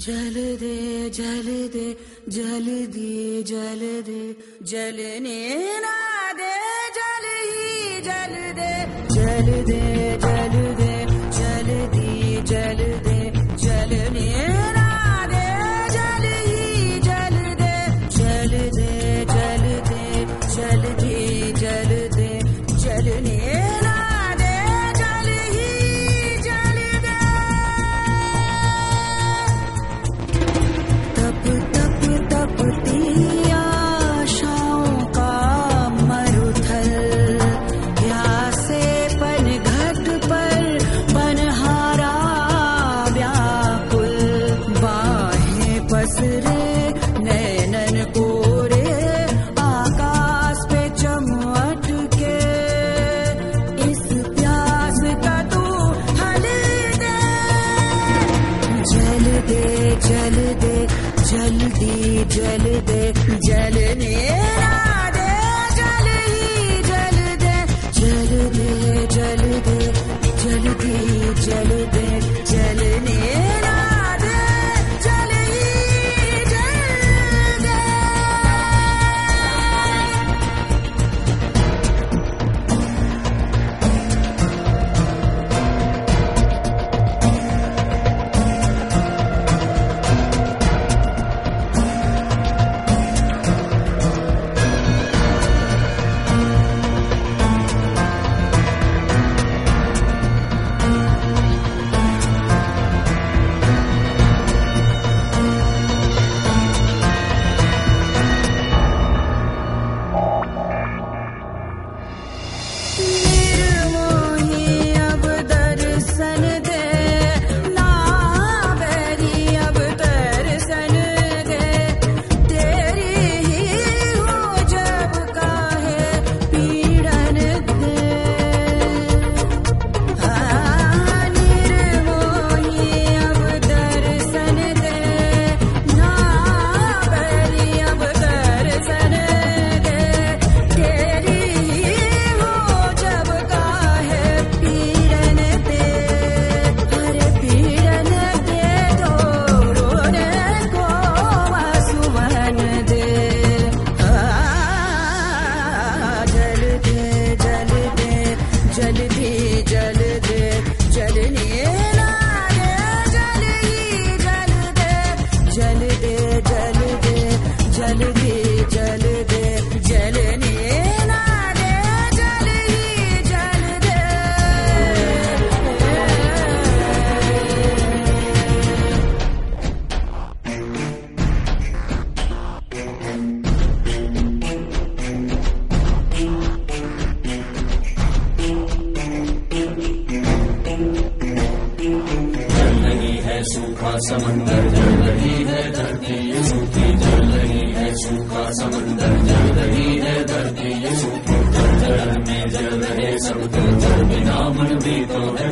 जल दे जल दे जल दिए जल दे जलने ना दे जल ही जल दे जल दे जल दे जल दिए जल दे जलने ना दे जल ही जल दे जल दे जल दे जल दिए जल दे जलने ना दे जल ही जल दे तप तप तपती आशाओं का मरुथल प्यासे पन घट पर बनहारा व्याकुल बाहें पसरे नैनन कोरे आकाश पे चमट के इस प्यास का तू हल दे जल दे जल दे जल दी जल दे जलने ना दे जल ही जल दे जल दे जल दे जल दी जल दे जलने ना दे जल ही जल दे निर्मोही अब दर्शन दे ना बैरी अब दर्शन दे तेरी ही हो जब काहे पीड़न दे निर्मोही अब दर्शन दे ना बैरी अब दर्शन दे तेरी ही हो जब काहे पीड़न दे हरे पीड़न दे तो रोने को आंसुअन दे जल दे जल दे जल दी जल दे जलने ना दे जल ही जल दे जल दे जल दे जल दी जल दे जलने ना दे जल ही जल दे जल रही है सूखा समंदर जल रही है धरती ये सूखी जल रही है सूखा समंदर जल रही है धरती ये सूखी जल जल में जल रहे सब तो जल बिना मन भी तो है